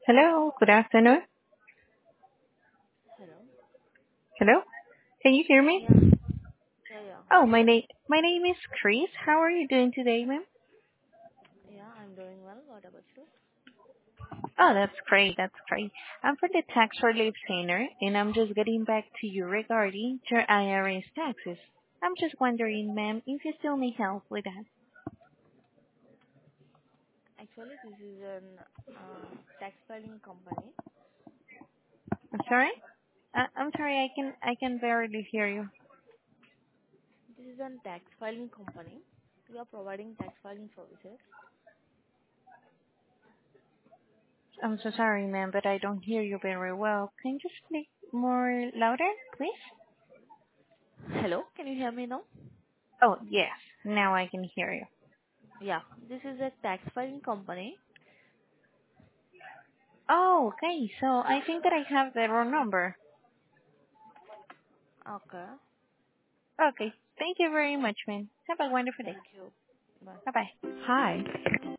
Hello, good afternoon. Hello. Hello, can you hear me? Yeah. Yeah, yeah. Oh, my name is Chris. How are you doing today, ma'am? Yeah, I'm doing well. What about you? Oh, that's great. That's great. I'm from the Tax Relief Center, and I'm just getting back to you regarding your IRS taxes. I'm just wondering, ma'am, if you still need help with that. Actually, this is an tax filing company. I'm sorry. I'm sorry. I can barely hear you. This is an tax filing company. We are providing tax filing services. I'm so sorry, ma'am, but I don't hear you very well. Can you just speak more louder, please? Hello, can you hear me now? Oh, yes. Now I can hear you. Yeah, this is a tax filing company. Oh, okay. So I think that I have the wrong number. Okay. Okay. Thank you very much, man. Have a wonderful day. Thank you. Bye. Bye-bye. Hi,